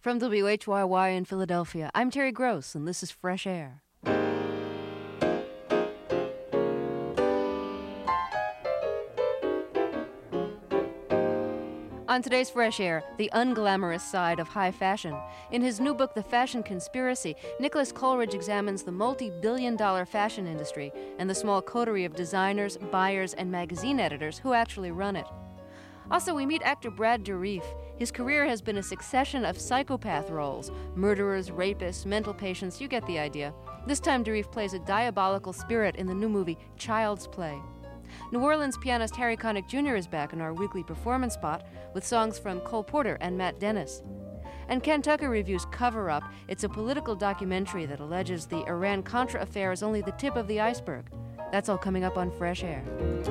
From WHYY in Philadelphia, I'm Terry Gross, and this is Fresh Air. On today's Fresh Air, the unglamorous side of high fashion. In his new book, The Fashion Conspiracy, Nicholas Coleridge examines the multi-billion-dollar fashion industry and the small coterie of designers, buyers, and magazine editors who actually run it. Also, we meet actor Brad Dourif. His career has been a succession of psychopath roles: murderers, rapists, mental patients, you get the idea. This time, Dourif plays a diabolical spirit in the new movie Child's Play. New Orleans pianist Harry Connick Jr. is back in our weekly performance spot with songs from Cole Porter and Matt Dennis. And Ken Tucker reviews Cover Up. It's a political documentary that alleges the Iran-Contra affair is only the tip of the iceberg. That's all coming up on Fresh Air.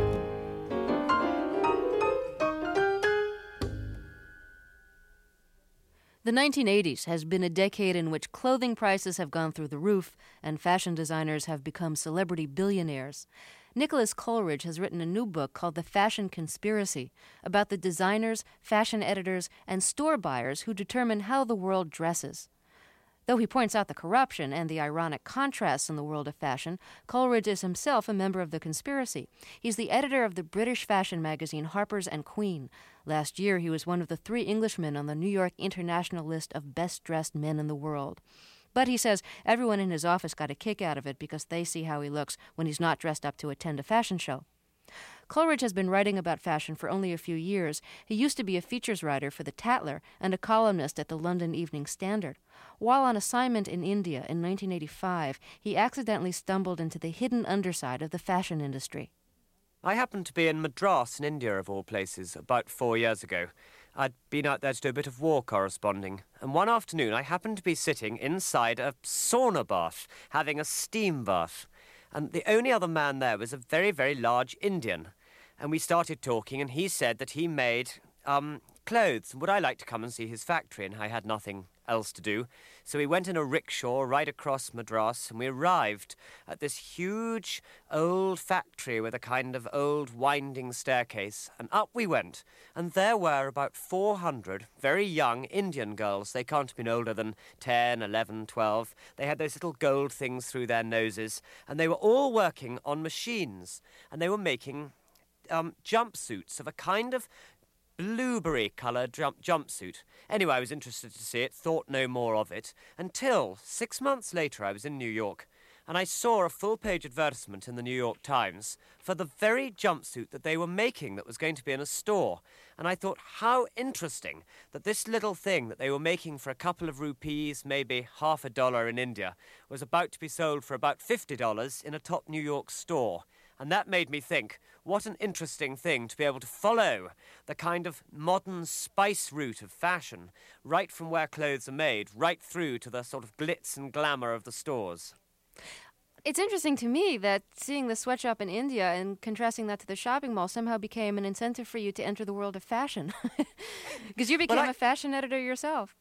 The 1980s has been a decade in which clothing prices have gone through the roof and fashion designers have become celebrity billionaires. Nicholas Coleridge has written a new book called The Fashion Conspiracy about the designers, fashion editors, and store buyers who determine how the world dresses. Though he points out the corruption and the ironic contrasts in the world of fashion, Coleridge is himself a member of the conspiracy. He's the editor of the British fashion magazine Harper's and Queen. Last year, he was one of the 3 Englishmen on the New York International list of best-dressed men in the world. But he says everyone in his office got a kick out of it because they see how he looks when he's not dressed up to attend a fashion show. Coleridge has been writing about fashion for only a few years. He used to be a features writer for The Tatler and a columnist at the London Evening Standard. While on assignment in India in 1985, he accidentally stumbled into the hidden underside of the fashion industry. I happened to be in Madras in India, of all places, about 4 years ago. I'd been out there to do a bit of war corresponding, and one afternoon I happened to be sitting inside a sauna bath, having a steam bath. And the only other man there was a very, very large Indian. And we started talking, and he said that he made clothes. Would I like to come and see his factory? And I had nothing else to do. So we went in a rickshaw right across Madras, and we arrived at this huge old factory with a kind of old winding staircase. And up we went. And there were about 400 very young Indian girls. They can't have been older than 10, 11, 12. They had those little gold things through their noses. And they were all working on machines. And they were making jumpsuits of a kind of blueberry-coloured jumpsuit. Anyway, I was interested to see it, thought no more of it, until 6 months later I was in New York, and I saw a full-page advertisement in the New York Times for the very jumpsuit that they were making that was going to be in a store. And I thought, how interesting that this little thing that they were making for a couple of rupees, maybe $50 in India, was about to be sold for about $50 in a top New York store. And that made me think, what an interesting thing to be able to follow the kind of modern spice route of fashion, right from where clothes are made, right through to the sort of glitz and glamour of the stores. It's interesting to me that seeing the sweatshop in India and contrasting that to the shopping mall somehow became an incentive for you to enter the world of fashion. Because you became a fashion editor yourself.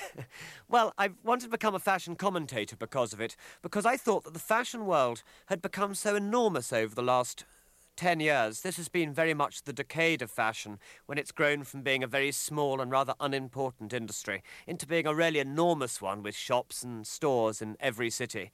Well, I wanted to become a fashion commentator because of it, because I thought that the fashion world had become so enormous over the last 10 years. This has been very much the decade of fashion, when it's grown from being a very small and rather unimportant industry into being a really enormous one with shops and stores in every city.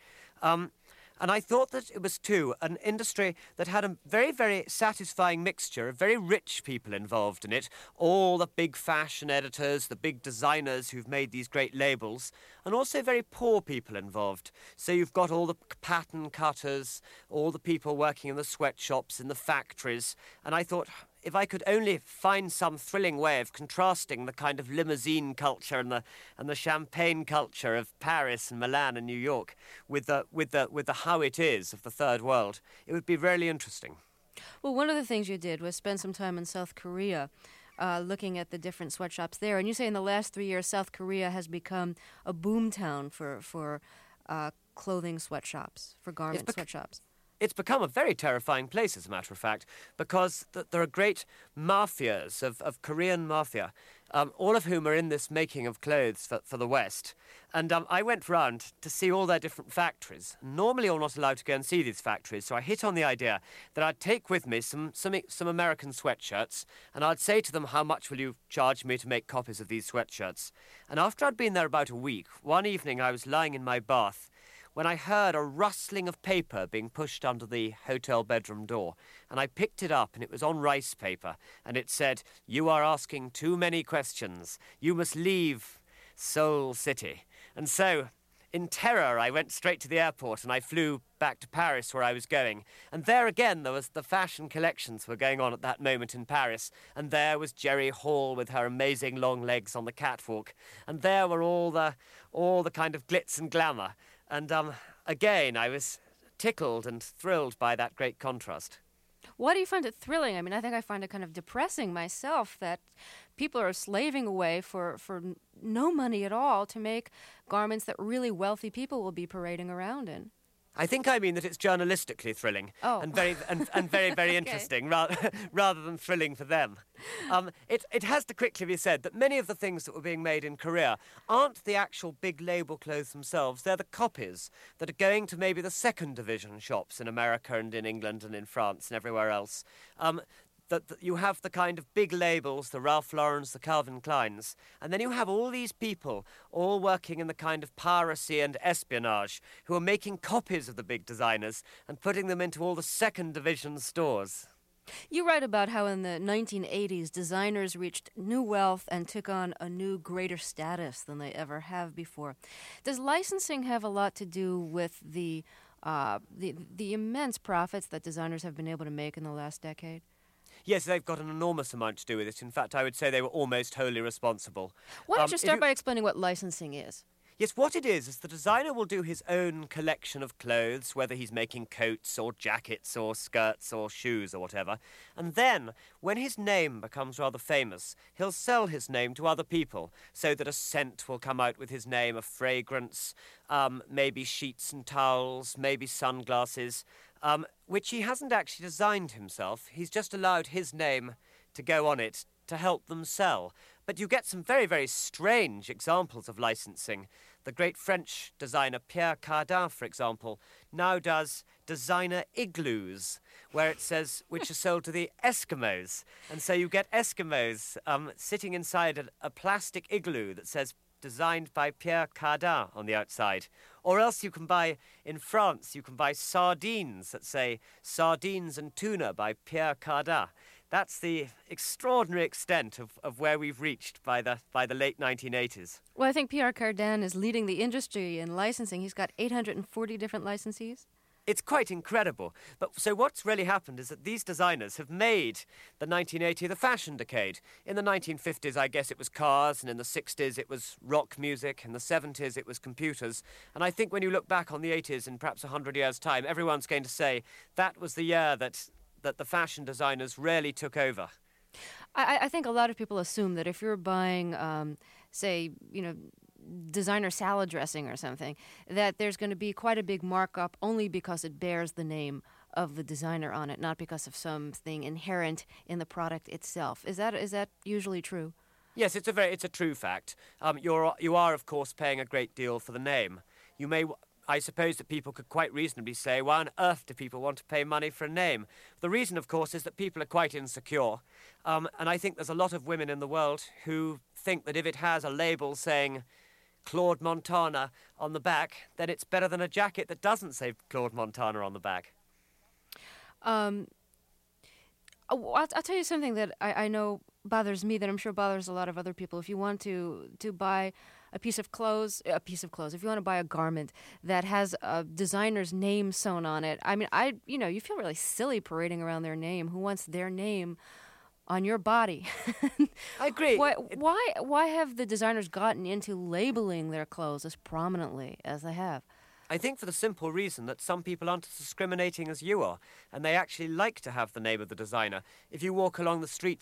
And I thought that it was, too, an industry that had a very, very satisfying mixture of very rich people involved in it, all the big fashion editors, the big designers who've made these great labels, and also very poor people involved. So you've got all the pattern cutters, all the people working in the sweatshops, in the factories, and I thought, if I could only find some thrilling way of contrasting the kind of limousine culture and the champagne culture of Paris and Milan and New York with the how it is of the third world, it would be really interesting. Well, one of the things you did was spend some time in South Korea, looking at the different sweatshops there. And you say in the last 3 years, South Korea has become a boom town for clothing sweatshops, for garment sweatshops. It's become a very terrifying place, as a matter of fact, because there are great mafias of Korean mafia, all of whom are in this making of clothes for the West. And I went round to see all their different factories. Normally you're not allowed to go and see these factories, so I hit on the idea that I'd take with me some American sweatshirts, and I'd say to them, how much will you charge me to make copies of these sweatshirts? And after I'd been there about a week, one evening I was lying in my bath when I heard a rustling of paper being pushed under the hotel bedroom door. And I picked it up, and it was on rice paper. And it said, "You are asking too many questions. You must leave Seoul City." And so, in terror, I went straight to the airport, and I flew back to Paris, where I was going. And there again, there was the fashion collections were going on at that moment in Paris. And there was Jerry Hall with her amazing long legs on the catwalk. And there were all the kind of glitz and glamour. And again, I was tickled and thrilled by that great contrast. Why do you find it thrilling? I mean, I think I find it kind of depressing myself that people are slaving away for no money at all to make garments that really wealthy people will be parading around in. I think I mean that it's journalistically thrilling and very Okay. interesting rather than thrilling for them. It has to quickly be said that many of the things that were being made in Korea aren't the actual big label clothes themselves. They're the copies that are going to maybe the second division shops in America and in England and in France and everywhere else. That you have the kind of big labels, the Ralph Laurens, the Calvin Kleins, and then you have all these people all working in the kind of piracy and espionage who are making copies of the big designers and putting them into all the second division stores. You write about how in the 1980s, designers reached new wealth and took on a new, greater status than they ever have before. Does licensing have a lot to do with the immense profits that designers have been able to make in the last decade? Yes, they've got an enormous amount to do with it. In fact, I would say they were almost wholly responsible. Why don't you start by explaining what licensing is? Yes, what it is the designer will do his own collection of clothes, whether he's making coats or jackets or skirts or shoes or whatever. And then, when his name becomes rather famous, he'll sell his name to other people so that a scent will come out with his name, a fragrance, maybe sheets and towels, maybe sunglasses, which he hasn't actually designed himself. He's just allowed his name to go on it to help them sell. But you get some very, very strange examples of licensing. The great French designer Pierre Cardin, for example, now does designer igloos, where it says, which are sold to the Eskimos. And so you get Eskimos sitting inside a plastic igloo that says, designed by Pierre Cardin on the outside. Or else you can buy, in France, you can buy sardines that say, sardines and tuna by Pierre Cardin. That's the extraordinary extent of where we've reached by the late 1980s. Well, I think Pierre Cardin is leading the industry in licensing. He's got 840 different licensees. It's quite incredible. But so what's really happened is that these designers have made the 1980s the fashion decade. In the 1950s, I guess it was cars, and in the 60s it was rock music, in the 70s it was computers. And I think when you look back on the 80s in perhaps 100 years' time, everyone's going to say that was the year that the fashion designers really took over. I think a lot of people assume that if you're buying, designer salad dressing or something, that there's going to be quite a big markup only because it bears the name of the designer on it, not because of something inherent in the product itself. Is that usually true? Yes, it's a true fact. You are of course paying a great deal for the name. I suppose that people could quite reasonably say, why on earth do people want to pay money for a name? The reason, of course, is that people are quite insecure. And I think there's a lot of women in the world who think that if it has a label saying Claude Montana on the back, then it's better than a jacket that doesn't say Claude Montana on the back. I'll tell you something that I know bothers me, that I'm sure bothers a lot of other people. If you want to buy a piece of clothes, if you want to buy a garment that has a designer's name sewn on it, I mean, you feel really silly parading around their name. Who wants their name on your body? I agree. Why have the designers gotten into labeling their clothes as prominently as they have? I think for the simple reason that some people aren't as discriminating as you are, and they actually like to have the name of the designer. If you walk along the streets of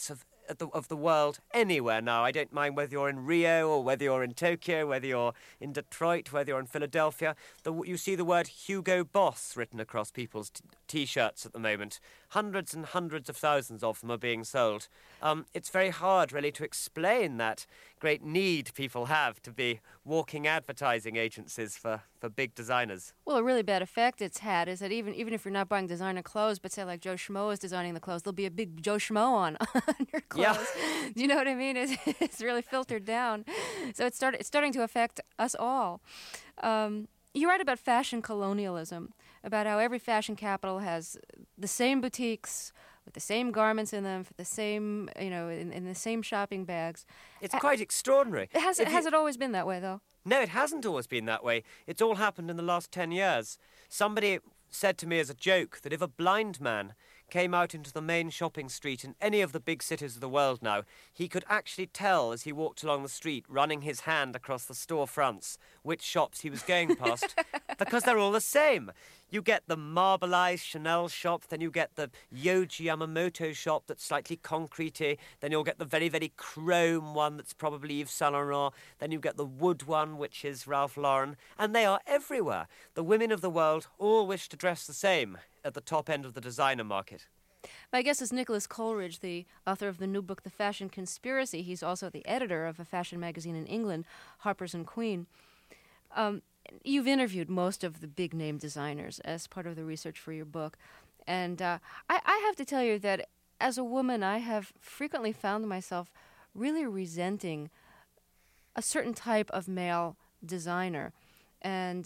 of the world anywhere now. I don't mind whether you're in Rio or whether you're in Tokyo, whether you're in Detroit, whether you're in Philadelphia. You see the word Hugo Boss written across people's T-shirts at the moment. Hundreds and hundreds of thousands of them are being sold. It's very hard, really, to explain that great need people have to be walking advertising agencies for big designers. Well, a really bad effect it's had is that even if you're not buying designer clothes, but say like Joe Schmo is designing the clothes, there'll be a big Joe Schmo on your clothes. Yeah. Do you know what I mean? It's really filtered down. So it's starting to affect us all. You write about fashion colonialism, about how every fashion capital has the same boutiques with the same garments in them, for the same, in the same shopping bags. It's quite extraordinary. Has it always been that way, though? No, it hasn't always been that way. It's all happened in the last 10 years. Somebody said to me as a joke that if a blind man came out into the main shopping street in any of the big cities of the world now, he could actually tell as he walked along the street, running his hand across the storefronts, which shops he was going past, because they're all the same. You get the marbleized Chanel shop, then you get the Yohji Yamamoto shop that's slightly concretey, then you'll get the very, very chrome one that's probably Yves Saint Laurent, then you get the wood one, which is Ralph Lauren, and they are everywhere. The women of the world all wish to dress the same at the top end of the designer market. My guest is Nicholas Coleridge, the author of the new book, The Fashion Conspiracy. He's also the editor of a fashion magazine in England, Harper's and Queen. You've interviewed most of the big-name designers as part of the research for your book. And I have to tell you that as a woman, I have frequently found myself really resenting a certain type of male designer. And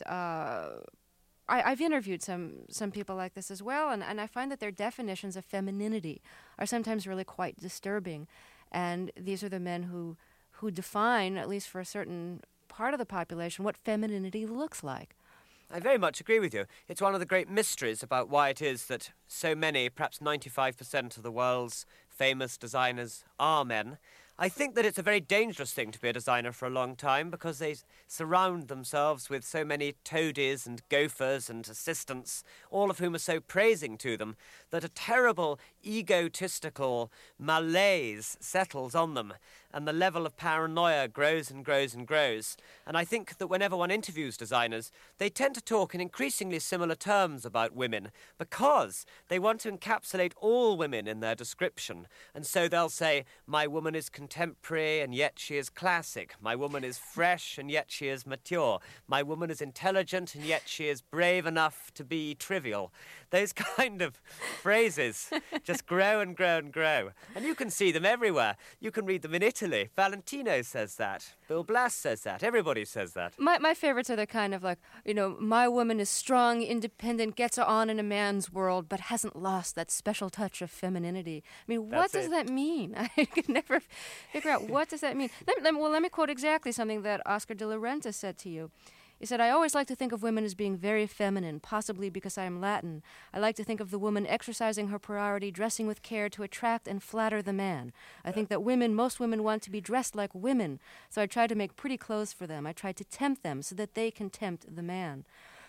I've interviewed some people like this as well, and I find that their definitions of femininity are sometimes really quite disturbing. And these are the men who define, at least for a certain part of the population, what femininity looks like. I very much agree with you. It's one of the great mysteries about why it is that so many, perhaps 95% of the world's famous designers are men. I think that it's a very dangerous thing to be a designer for a long time because they surround themselves with so many toadies and gophers and assistants, all of whom are so praising to them, that a terrible egotistical malaise settles on them and the level of paranoia grows and grows and grows. And I think that whenever one interviews designers, they tend to talk in increasingly similar terms about women because they want to encapsulate all women in their description. And so they'll say, my woman is contemporary and yet she is classic. My woman is fresh and yet she is mature. My woman is intelligent and yet she is brave enough to be trivial. Those kind of phrases just grow and grow and grow. And you can see them everywhere. You can read them in Italy. Valentino says that. Bill Blass says that. Everybody says that. My favorites are the kind of like, my woman is strong, independent, gets on in a man's world, but hasn't lost that special touch of femininity. I mean, what does that mean? I can never figure out what does that mean. Let me quote exactly something that Oscar de la Renta said to you. He said, I always like to think of women as being very feminine, possibly because I am Latin. I like to think of the woman exercising her priority, dressing with care to attract and flatter the man. I think that most women want to be dressed like women, so I try to make pretty clothes for them. I try to tempt them so that they can tempt the man.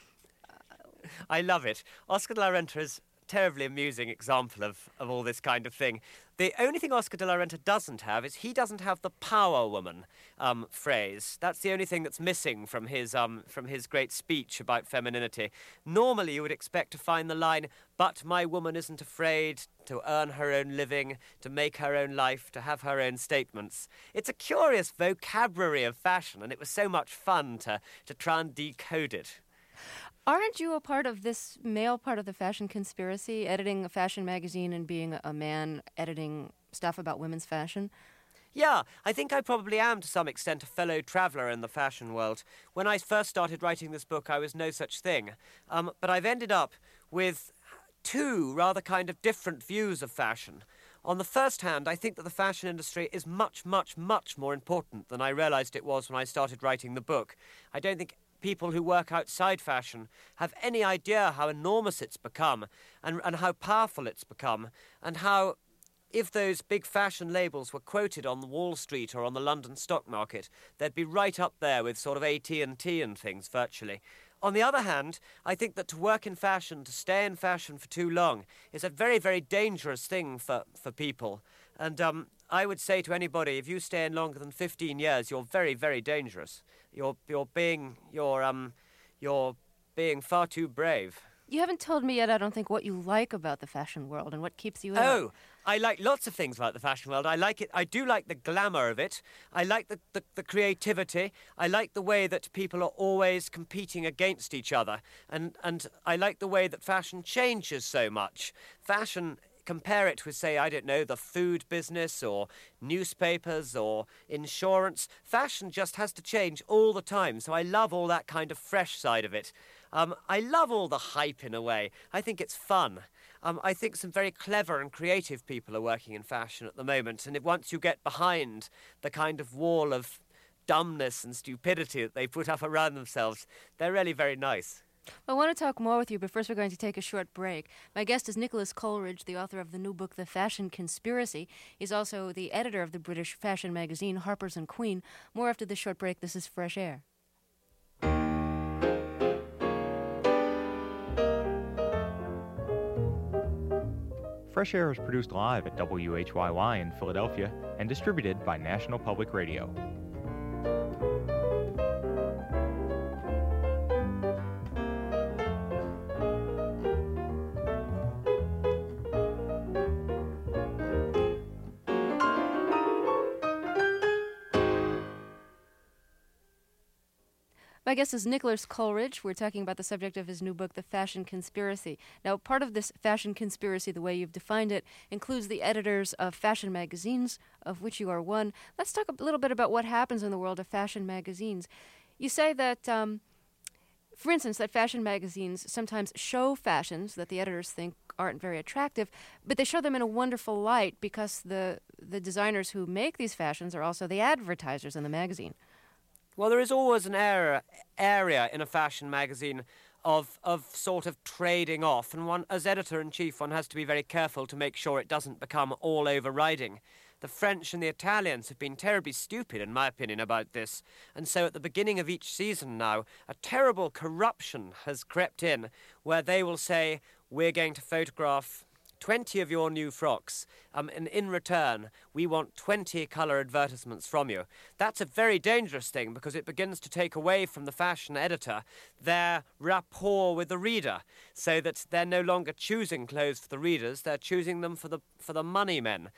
I love it. Oscar de la Renta is terribly amusing example of all this kind of thing. The only thing Oscar de la Renta doesn't have is he doesn't have the power woman phrase. That's the only thing that's missing from his great speech about femininity. Normally you would expect to find the line, but my woman isn't afraid to earn her own living, to make her own life, to have her own statements. It's a curious vocabulary of fashion, and it was so much fun to try and decode it. Aren't you a part of this male part of the fashion conspiracy, editing a fashion magazine and being a man editing stuff about women's fashion? Yeah, I think I probably am to some extent a fellow traveller in the fashion world. When I first started writing this book, I was no such thing. But I've ended up with two rather kind of different views of fashion. On the first hand, I think that the fashion industry is much, much, much more important than I realised it was when I started writing the book. I don't think people who work outside fashion have any idea how enormous it's become and how powerful it's become and how if those big fashion labels were quoted on the Wall Street or on the London stock market, they'd be right up there with sort of AT&T and things virtually. On the other hand, I think that to work in fashion, to stay in fashion for too long, is a very, very dangerous thing for people. And I would say to anybody, if you stay in longer than 15 years, you're very, very dangerous. You're being far too brave. You haven't told me yet, I don't think, what you like about the fashion world and what keeps you in it. Oh, I like lots of things about the fashion world. I like it. I do like the glamour of it. I like the creativity. I like the way that people are always competing against each other. And I like the way that fashion changes so much. Fashion, compare it with, say, I don't know, the food business or newspapers or insurance. Fashion just has to change all the time. So I love all that kind of fresh side of it. I love all the hype in a way. I think it's fun. I think some very clever and creative people are working in fashion at the moment. And once you get behind the kind of wall of dumbness and stupidity that they put up around themselves, they're really very nice. I want to talk more with you, but first we're going to take a short break. My guest is Nicholas Coleridge, the author of the new book, The Fashion Conspiracy. He's also the editor of the British fashion magazine, Harper's and Queen. More after this short break. This is Fresh Air. Fresh Air is produced live at WHYY in Philadelphia and distributed by National Public Radio. My guest is Nicholas Coleridge. We're talking about the subject of his new book, The Fashion Conspiracy. Now, part of this fashion conspiracy, the way you've defined it, includes the editors of fashion magazines, of which you are one. Let's talk a little bit about what happens in the world of fashion magazines. You say that, for instance, that fashion magazines sometimes show fashions that the editors think aren't very attractive, but they show them in a wonderful light because the designers who make these fashions are also the advertisers in the magazine. Well, there is always an area in a fashion magazine of sort of trading off, and one, as editor-in-chief, one has to be very careful to make sure it doesn't become all overriding. The French and the Italians have been terribly stupid, in my opinion, about this, and so at the beginning of each season now, a terrible corruption has crept in, where they will say, we're going to photograph 20 of your new frocks, and in return, we want 20 colour advertisements from you. That's a very dangerous thing because it begins to take away from the fashion editor their rapport with the reader, so that they're no longer choosing clothes for the readers, they're choosing them for the money men.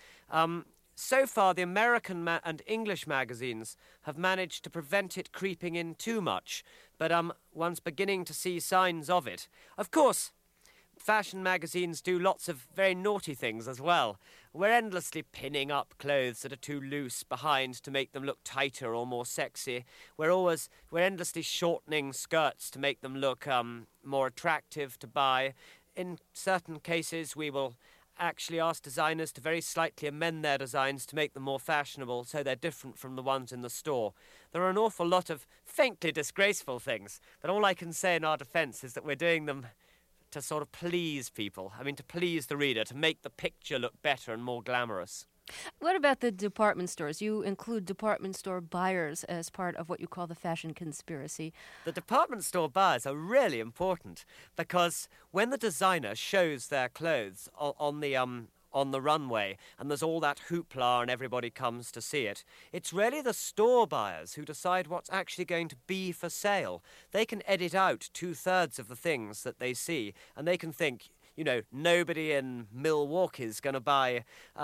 So far, the American and English magazines have managed to prevent it creeping in too much, but one's beginning to see signs of it. Of course, fashion magazines do lots of very naughty things as well. We're endlessly pinning up clothes that are too loose behind to make them look tighter or more sexy. We're endlessly shortening skirts to make them look more attractive to buy. In certain cases, we will actually ask designers to very slightly amend their designs to make them more fashionable so they're different from the ones in the store. There are an awful lot of faintly disgraceful things, but all I can say in our defence is that we're doing them to sort of please people. I mean, to please the reader, to make the picture look better and more glamorous. What about the department stores? You include department store buyers as part of what you call the fashion conspiracy. The department store buyers are really important because when the designer shows their clothes on the runway and there's all that hoopla and everybody comes to see it, it's really the store buyers who decide what's actually going to be for sale. They can edit out 2/3 of the things that they see and they can think, you know, nobody in Milwaukee is going to buy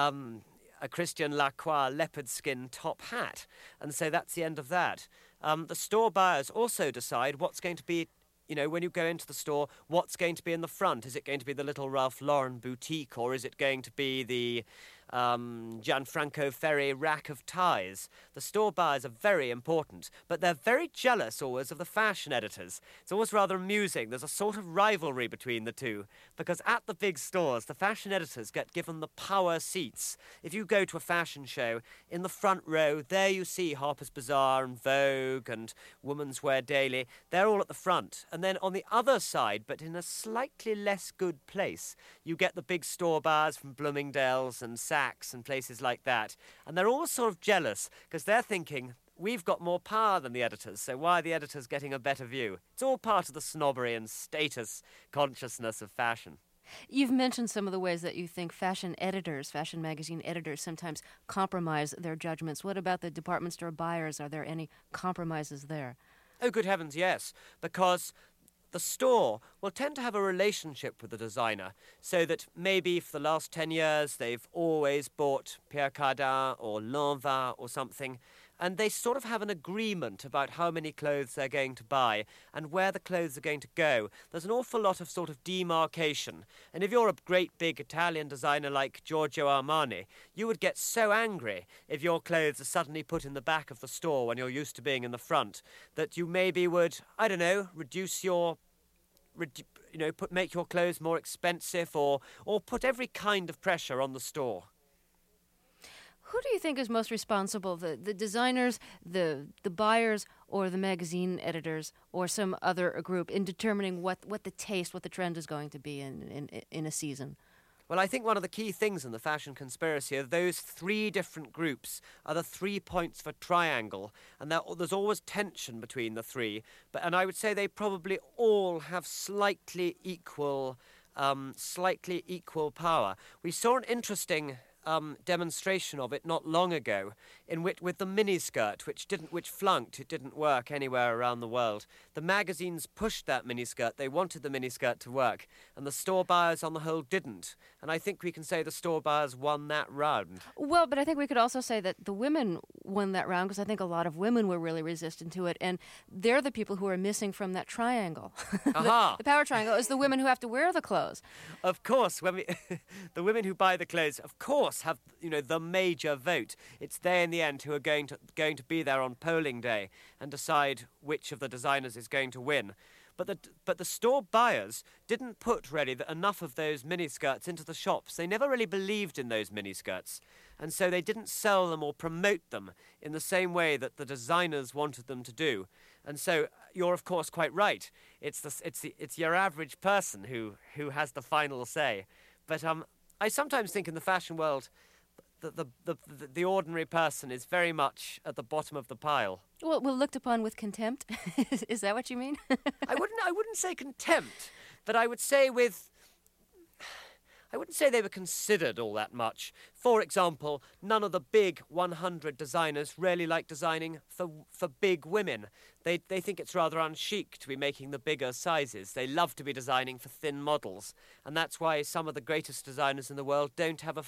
a Christian Lacroix leopard skin top hat. And so that's the end of that. The store buyers also decide what's going to be, you know, when you go into the store, what's going to be in the front? Is it going to be the little Ralph Lauren boutique or is it going to be the Gianfranco Ferri rack of ties? The store buyers are very important, but they're very jealous always of the fashion editors. It's always rather amusing. There's a sort of rivalry between the two, because at the big stores, the fashion editors get given the power seats. If you go to a fashion show, in the front row, there you see Harper's Bazaar and Vogue and Woman's Wear Daily. They're all at the front. And then on the other side, but in a slightly less good place, you get the big store buyers from Bloomingdale's and Saks and places like that. And they're all sort of jealous because they're thinking, we've got more power than the editors, so why are the editors getting a better view? It's all part of the snobbery and status consciousness of fashion. You've mentioned some of the ways that you think fashion magazine editors sometimes compromise their judgments. What about the department store buyers? Are there any compromises there? Oh, good heavens, yes, because the store will tend to have a relationship with the designer, so that maybe for the last 10 years they've always bought Pierre Cardin or Lanvin or something, and they sort of have an agreement about how many clothes they're going to buy and where the clothes are going to go. There's an awful lot of sort of demarcation. And if you're a great big Italian designer like Giorgio Armani, you would get so angry if your clothes are suddenly put in the back of the store when you're used to being in the front, that you maybe would, I don't know, make your clothes more expensive or put every kind of pressure on the store. Who do you think is most responsible, the designers, the buyers, or the magazine editors, or some other group in determining what the trend is going to be in a season? Well, I think one of the key things in the fashion conspiracy are those three different groups are the 3 points of a triangle, and there's always tension between the three. And I would say they probably all have slightly equal power. We saw an interesting demonstration of it not long ago, with the miniskirt, which flunked. It didn't work anywhere around the world. The magazines pushed that miniskirt. They wanted the miniskirt to work, and the store buyers on the whole didn't. And I think we can say the store buyers won that round. Well, but I think we could also say that the women won that round, because I think a lot of women were really resistant to it, and they're the people who are missing from that triangle. Aha! The power triangle is the women who have to wear the clothes. Of course, the women who buy the clothes, of course, have the major vote. It's they in the end who are going to be there on polling day and decide which of the designers is going to win. But the store buyers didn't put really enough of those miniskirts into the shops. They never really believed in those miniskirts, and so they didn't sell them or promote them in the same way that the designers wanted them to do. And so you're of course quite right. It's your average person who has the final say. But I sometimes think in the fashion world that the ordinary person is very much at the bottom of the pile. Well, looked upon with contempt. Is that what you mean? I wouldn't say contempt, but I would say I wouldn't say they were considered all that much. For example, none of the big 100 designers really like designing for big women. They think it's rather unchic to be making the bigger sizes. They love to be designing for thin models, and that's why some of the greatest designers in the world don't have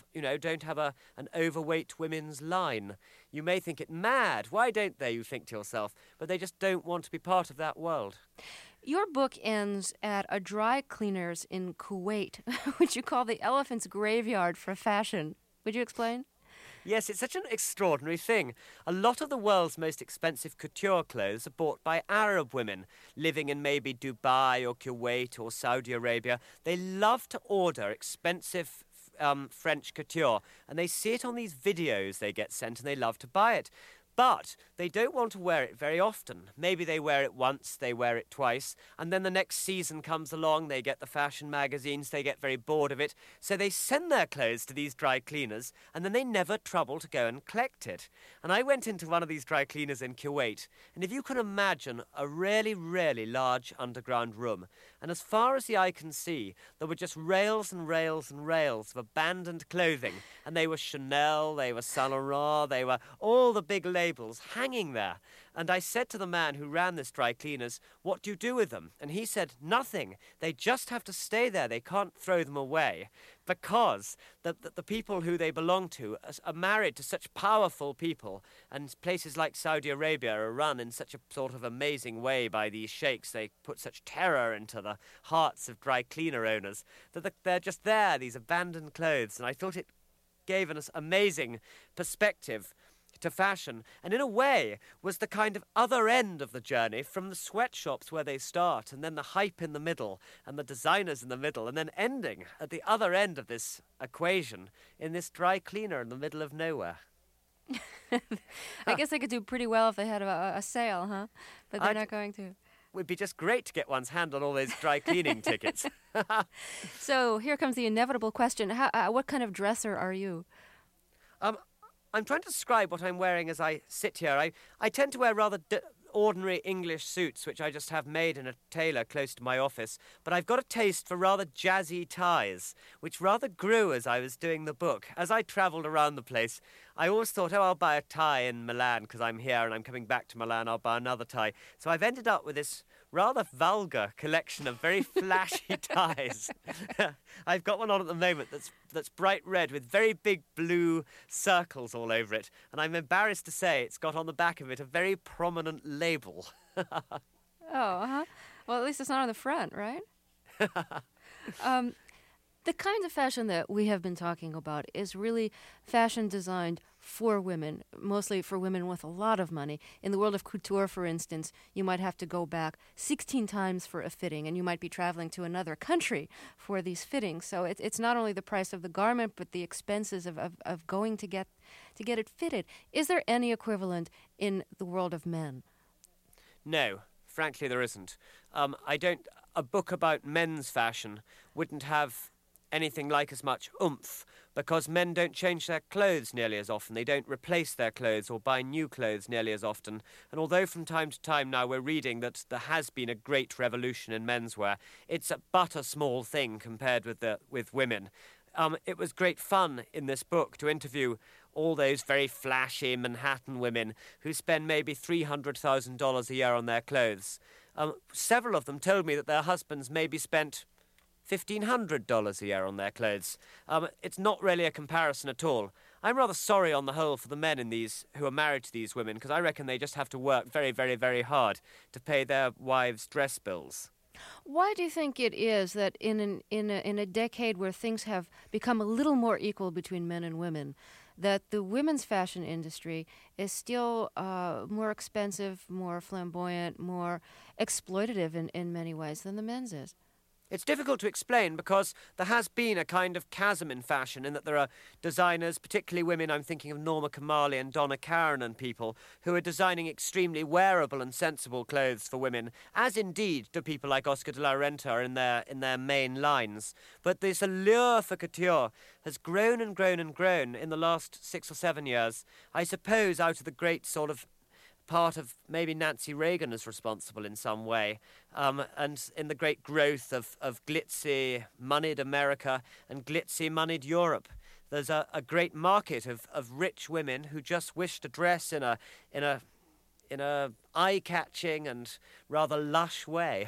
an overweight women's line. You may think it mad. Why don't they? You think to yourself, but they just don't want to be part of that world. Your book ends at a dry cleaners in Kuwait, which you call the elephant's graveyard for fashion. Would you explain? Yes, it's such an extraordinary thing. A lot of the world's most expensive couture clothes are bought by Arab women living in maybe Dubai or Kuwait or Saudi Arabia. They love to order expensive French couture, and they see it on these videos they get sent, and they love to buy it. But they don't want to wear it very often. Maybe they wear it once, they wear it twice, and then the next season comes along, they get the fashion magazines, they get very bored of it, so they send their clothes to these dry cleaners, and then they never trouble to go and collect it. And I went into one of these dry cleaners in Kuwait, and if you can imagine a really, really large underground room, and as far as the eye can see, there were just rails and rails and rails of abandoned clothing, and they were Chanel, they were Saint Laurent, they were all the big labels hanging there. And I said to the man who ran this dry cleaners, "What do you do with them?" And he said, "Nothing. They just have to stay there. They can't throw them away, because the people who they belong to are married to such powerful people, and places like Saudi Arabia are run in such a sort of amazing way by these sheikhs. They put such terror into the hearts of dry cleaner owners that they're just there, these abandoned clothes." And I thought it gave us amazing perspective to fashion, and in a way was the kind of other end of the journey, from the sweatshops where they start, and then the hype in the middle, and the designers in the middle, and then ending at the other end of this equation in this dry cleaner in the middle of nowhere. I guess they could do pretty well if they had a sale, huh? But they're not going to. It would be just great to get one's hand on all those dry cleaning tickets. So here comes the inevitable question. What kind of dresser are you? I'm trying to describe what I'm wearing as I sit here. I tend to wear rather ordinary English suits which I just have made in a tailor close to my office, but I've got a taste for rather jazzy ties, which rather grew as I was doing the book. As I travelled around the place, I always thought, oh, I'll buy a tie in Milan because I'm here and I'm coming back to Milan, I'll buy another tie. So I've ended up with this rather vulgar collection of very flashy ties. I've got one on at the moment that's bright red with very big blue circles all over it, and I'm embarrassed to say it's got on the back of it a very prominent label. Well, at least it's not on the front, right? The kind of fashion that we have been talking about is really fashion designed for women, mostly for women with a lot of money. In the world of couture, for instance, you might have to go back 16 times for a fitting, and you might be traveling to another country for these fittings. So it's not only the price of the garment, but the expenses of going to get it fitted. Is there any equivalent in the world of men? No, frankly, there isn't. A book about men's fashion wouldn't have anything like as much oomph, because men don't change their clothes nearly as often. They don't replace their clothes or buy new clothes nearly as often. And although from time to time now we're reading that there has been a great revolution in menswear, it's but a small thing compared with women. It was great fun in this book to interview all those very flashy Manhattan women who spend maybe $300,000 a year on their clothes. Several of them told me that their husbands maybe spent $1,500 a year on their clothes. It's not really a comparison at all. I'm rather sorry on the whole for the men who are married to these women, because I reckon they just have to work very, very, very hard to pay their wives' dress bills. Why do you think it is that in a decade where things have become a little more equal between men and women, that the women's fashion industry is still more expensive, more flamboyant, more exploitative in many ways than the men's is? It's difficult to explain because there has been a kind of chasm in fashion in that there are designers, particularly women, I'm thinking of Norma Kamali and Donna Karan and people, who are designing extremely wearable and sensible clothes for women, as indeed do people like Oscar de la Renta in their main lines. But this allure for couture has grown and grown and grown in the last 6 or 7 years, I suppose out of the great sort of part of maybe Nancy Reagan is responsible in some way, and in the great growth of glitzy, moneyed America and glitzy, moneyed Europe. There's a great market of rich women who just wish to dress in a eye-catching and rather lush way.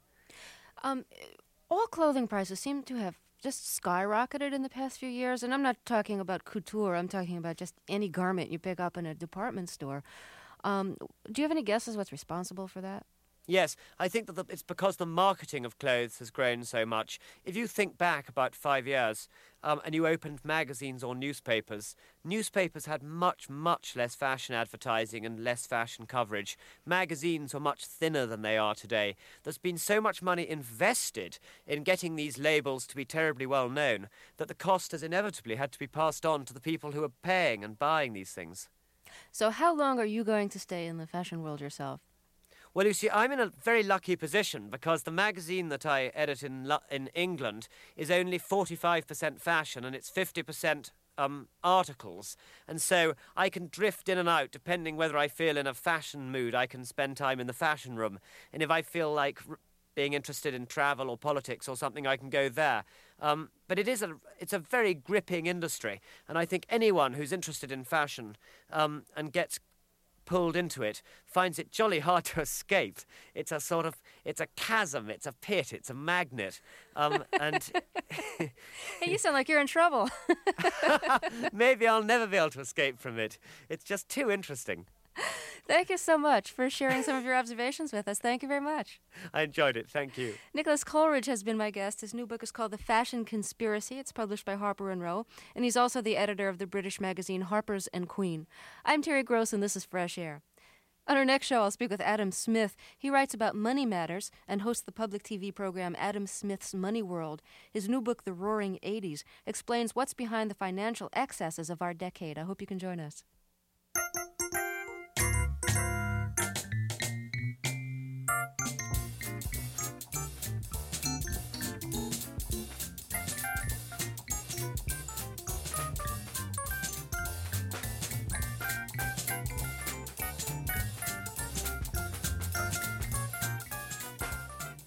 All clothing prices seem to have just skyrocketed in the past few years, and I'm not talking about couture, I'm talking about just any garment you pick up in a department store. Do you have any guesses what's responsible for that? Yes, I think that it's because the marketing of clothes has grown so much. If you think back about 5 years and you opened magazines or newspapers had much, much less fashion advertising and less fashion coverage. Magazines were much thinner than they are today. There's been so much money invested in getting these labels to be terribly well known that the cost has inevitably had to be passed on to the people who are paying and buying these things. So how long are you going to stay in the fashion world yourself? Well, you see, I'm in a very lucky position because the magazine that I edit in England is only 45% fashion and it's 50% articles. And so I can drift in and out depending whether I feel in a fashion mood. I can spend time in the fashion room. And if I feel like being interested in travel or politics or something, I can go there. But it's a very gripping industry, and I think anyone who's interested in fashion and gets pulled into it finds it jolly hard to escape. It's a chasm, it's a pit, it's a magnet, and Hey, you sound like you're in trouble. Maybe I'll never be able to escape from it. It's just too interesting. Thank you so much for sharing some of your observations with us. Thank you very much. I enjoyed it. Thank you. Nicholas Coleridge has been my guest. His new book is called The Fashion Conspiracy. It's published by Harper & Row, and he's also the editor of the British magazine Harper's and Queen. I'm Terry Gross, and this is Fresh Air. On our next show, I'll speak with Adam Smith. He writes about money matters and hosts the public TV program Adam Smith's Money World. His new book, The Roaring '80s, explains what's behind the financial excesses of our decade. I hope you can join us.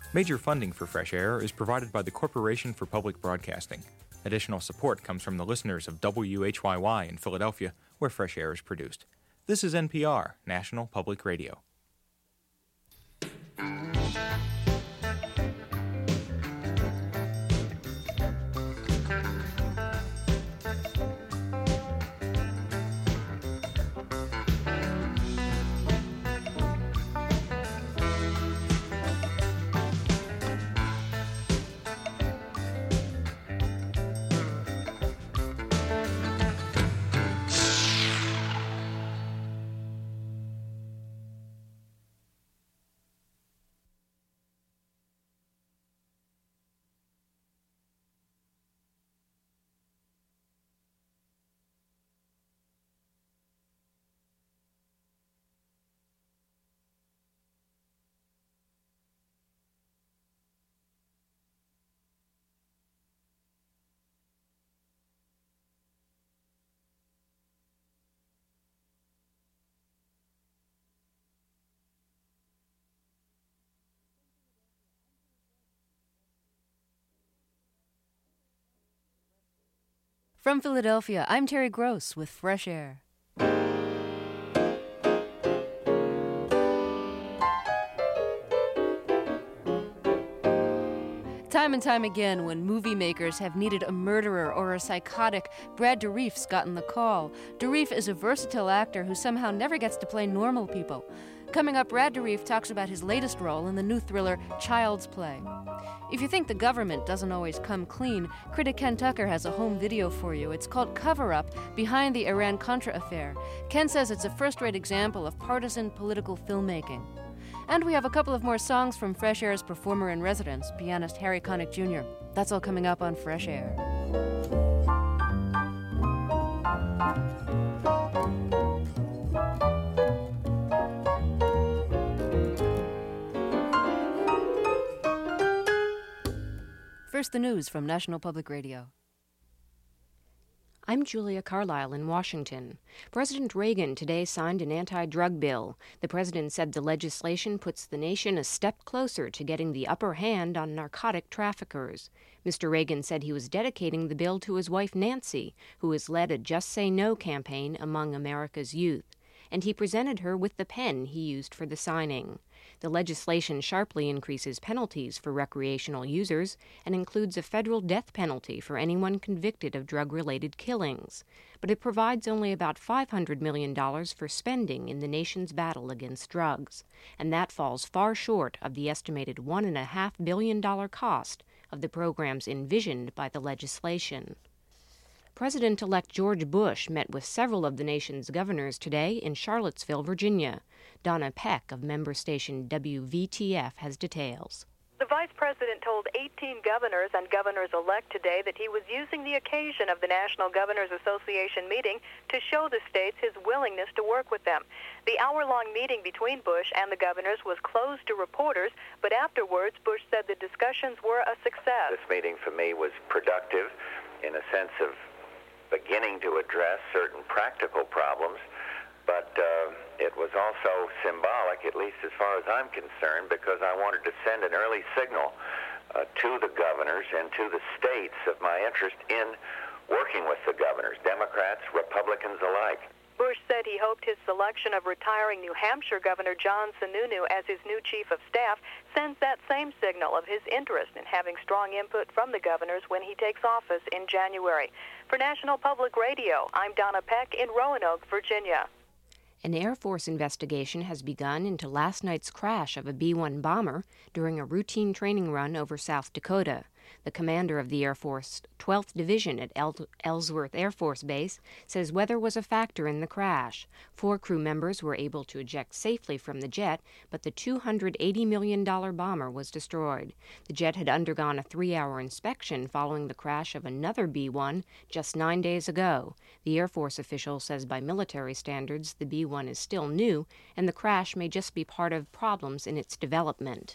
Major funding for Fresh Air is provided by the Corporation for Public Broadcasting. Additional support comes from the listeners of WHYY in Philadelphia, where Fresh Air is produced. This is NPR, National Public Radio. From Philadelphia, I'm Terry Gross with Fresh Air. Time and time again, when movie makers have needed a murderer or a psychotic, Brad Dourif's gotten the call. Dourif is a versatile actor who somehow never gets to play normal people. Coming up, Brad Dourif talks about his latest role in the new thriller Child's Play. If you think the government doesn't always come clean, critic Ken Tucker has a home video for you. It's called Cover Up, Behind the Iran-Contra Affair. Ken says it's a first-rate example of partisan political filmmaking. And we have a couple of more songs from Fresh Air's performer-in-residence, pianist Harry Connick Jr. That's all coming up on Fresh Air. First, the news from National Public Radio. I'm Julia Carlisle in Washington. President Reagan today signed an anti-drug bill. The president said the legislation puts the nation a step closer to getting the upper hand on narcotic traffickers. Mr. Reagan said he was dedicating the bill to his wife Nancy, who has led a Just Say No campaign among America's youth. And he presented her with the pen he used for the signing. The legislation sharply increases penalties for recreational users and includes a federal death penalty for anyone convicted of drug-related killings. But it provides only about $500 million for spending in the nation's battle against drugs, and that falls far short of the estimated $1.5 billion cost of the programs envisioned by the legislation. President-elect George Bush met with several of the nation's governors today in Charlottesville, Virginia. Donna Peck of member station WVTF has details. The vice president told 18 governors and governors-elect today that he was using the occasion of the National Governors Association meeting to show the states his willingness to work with them. The hour-long meeting between Bush and the governors was closed to reporters, but afterwards Bush said the discussions were a success. This meeting for me was productive in a sense of beginning to address certain practical problems, but it was also symbolic, at least as far as I'm concerned, because I wanted to send an early signal to the governors and to the states of my interest in working with the governors, Democrats, Republicans alike. Bush said he hoped his selection of retiring New Hampshire Governor John Sununu as his new chief of staff sends that same signal of his interest in having strong input from the governors when he takes office in January. For National Public Radio, I'm Donna Peck in Roanoke, Virginia. An Air Force investigation has begun into last night's crash of a B-1 bomber during a routine training run over South Dakota. The commander of the Air Force 12th Division at Ellsworth Air Force Base says weather was a factor in the crash. 4 crew members were able to eject safely from the jet, but the $280 million bomber was destroyed. The jet had undergone a 3-hour inspection following the crash of another B-1 just 9 days ago. The Air Force official says by military standards, the B-1 is still new, and the crash may just be part of problems in its development.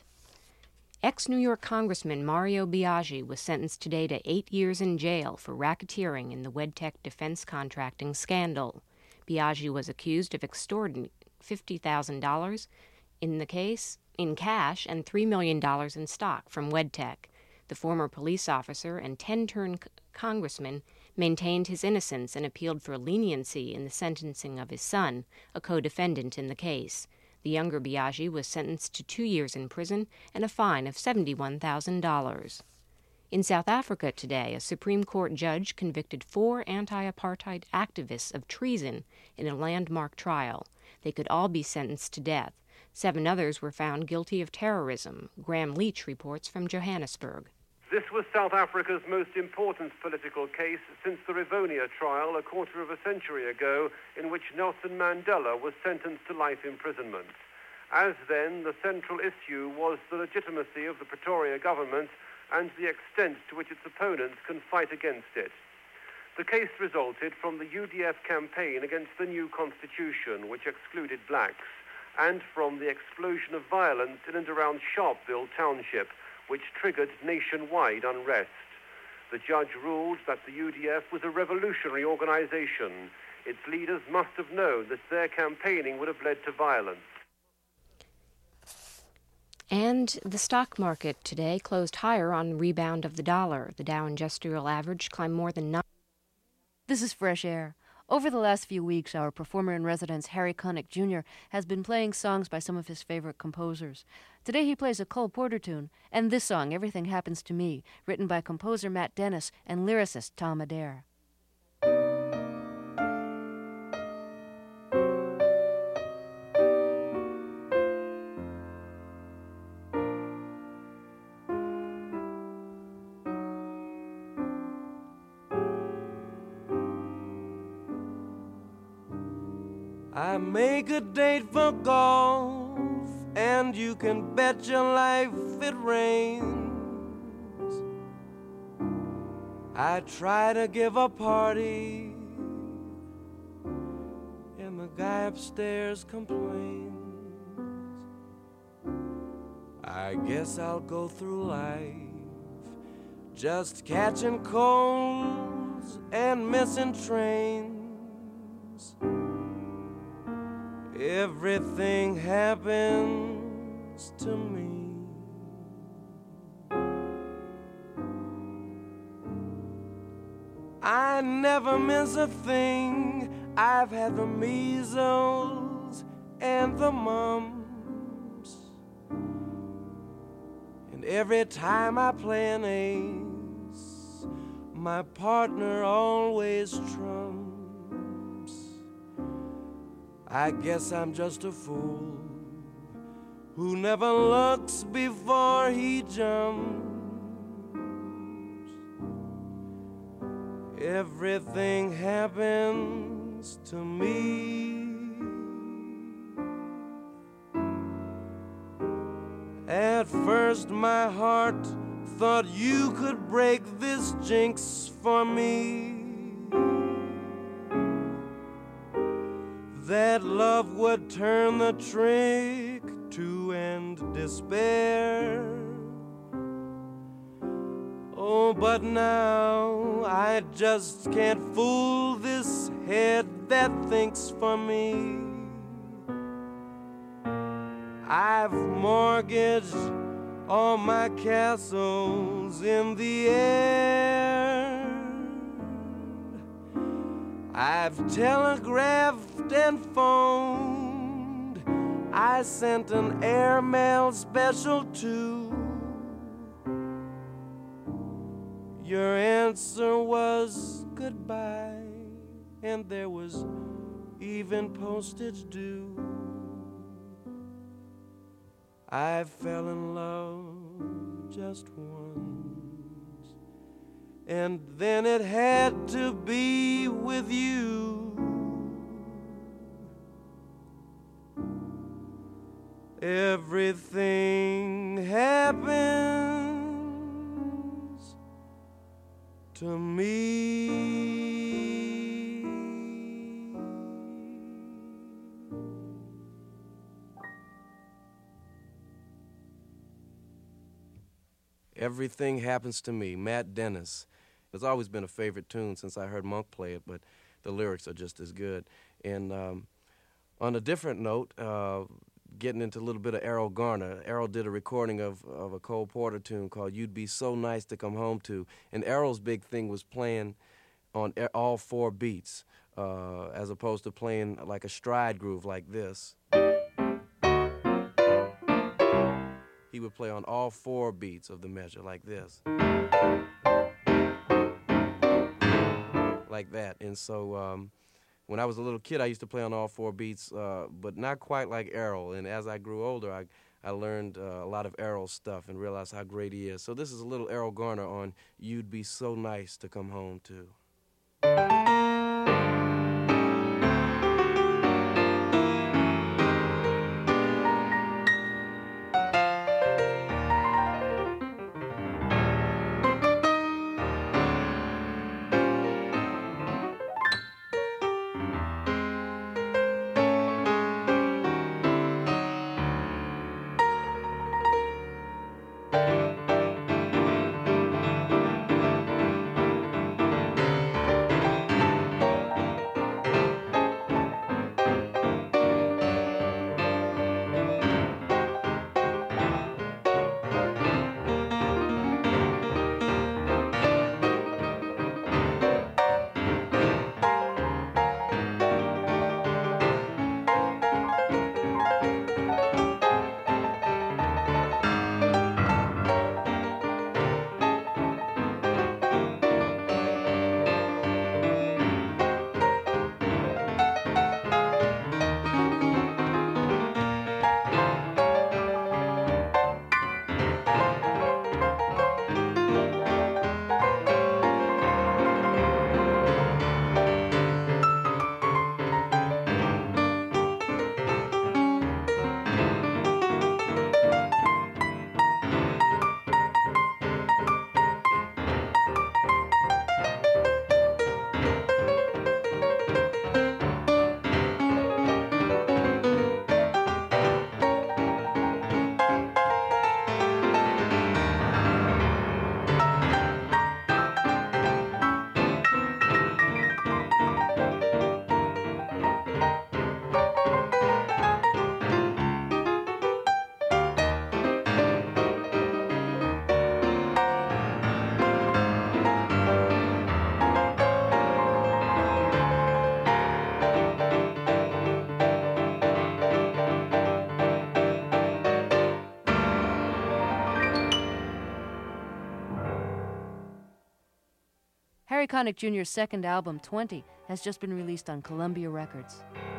Ex-New York Congressman Mario Biaggi was sentenced today to 8 years in jail for racketeering in the WedTech defense contracting scandal. Biaggi was accused of extorting $50,000 in the case in cash and $3 million in stock from WedTech. The former police officer and 10-term congressman maintained his innocence and appealed for leniency in the sentencing of his son, a co-defendant in the case. The younger Biaggi was sentenced to 2 years in prison and a fine of $71,000. In South Africa today, a Supreme Court judge convicted 4 anti-apartheid activists of treason in a landmark trial. They could all be sentenced to death. 7 others were found guilty of terrorism. Graham Leach reports from Johannesburg. This was South Africa's most important political case since the Rivonia trial a quarter of a century ago, in which Nelson Mandela was sentenced to life imprisonment. As then, the central issue was the legitimacy of the Pretoria government and the extent to which its opponents can fight against it. The case resulted from the UDF campaign against the new constitution, which excluded blacks, and from the explosion of violence in and around Sharpeville Township, which triggered nationwide unrest. The judge ruled that the UDF was a revolutionary organization. Its leaders must have known that their campaigning would have led to violence. And the stock market today closed higher on rebound of the dollar. The Dow Industrial Average climbed more than 9. This is Fresh Air. Over the last few weeks, our performer-in-residence Harry Connick Jr. has been playing songs by some of his favorite composers. Today he plays a Cole Porter tune, and this song, Everything Happens to Me, written by composer Matt Dennis and lyricist Tom Adair. I make a date for golf, and you can bet your life it rains. I try to give a party, and the guy upstairs complains. I guess I'll go through life just catching colds and missing trains. Everything happens to me. I never miss a thing. I've had the measles and the mumps, and every time I play an ace, my partner always trumps. I guess I'm just a fool who never looks before he jumps. Everything happens to me. At first my heart thought you could break this jinx for me, that love would turn the trick to end despair. Oh, but now I just can't fool this head that thinks for me. I've mortgaged all my castles in the air. I've telegraphed and phoned. I sent an airmail special too. Your answer was goodbye, and there was even postage due. I fell in love just once, and then it had to be with you. Everything happens to me. Everything Happens to Me, Matt Dennis. It's always been a favorite tune since I heard Monk play it, but the lyrics are just as good. And on a different note, getting into a little bit of Errol Garner. Errol did a recording of a Cole Porter tune called You'd Be So Nice to Come Home To. And Errol's big thing was playing on all 4 beats, as opposed to playing like a stride groove like this. He would play on all 4 beats of the measure like this. Like that. And so when I was a little kid, I used to play on all 4 beats, but not quite like Errol. And as I grew older, I learned a lot of Errol stuff and realized how great he is. So this is a little Errol Garner on You'd Be So Nice to Come Home To. Harry Connick Jr.'s second album, 20, has just been released on Columbia Records.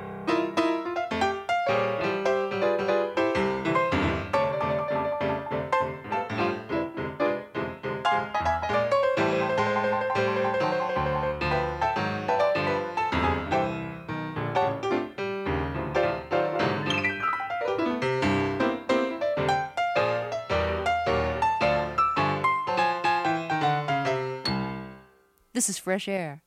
This is Fresh Air.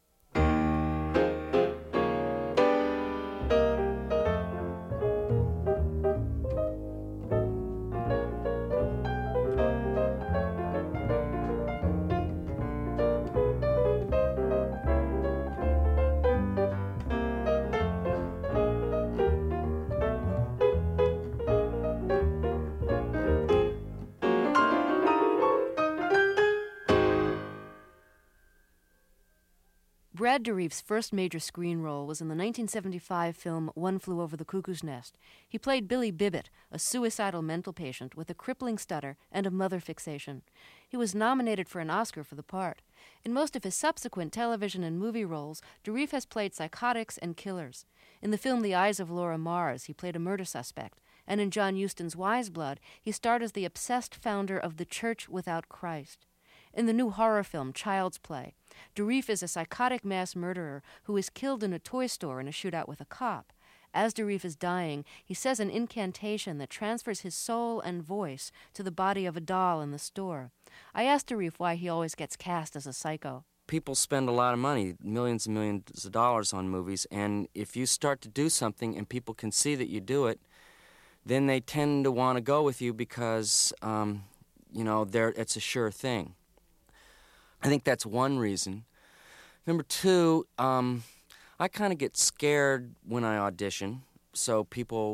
Brad Dourif's first major screen role was in the 1975 film One Flew Over the Cuckoo's Nest. He played Billy Bibbit, a suicidal mental patient with a crippling stutter and a mother fixation. He was nominated for an Oscar for the part. In most of his subsequent television and movie roles, Dourif has played psychotics and killers. In the film The Eyes of Laura Mars, he played a murder suspect. And in John Huston's Wise Blood, he starred as the obsessed founder of the Church Without Christ. In the new horror film Child's Play, Dourif is a psychotic mass murderer who is killed in a toy store in a shootout with a cop. As Dourif is dying, he says an incantation that transfers his soul and voice to the body of a doll in the store. I asked Dourif why he always gets cast as a psycho. People spend a lot of money, millions and millions of dollars on movies, and if you start to do something and people can see that you do it, then they tend to want to go with you because, it's a sure thing. I think that's one reason. Number two, I kind of get scared when I audition, so people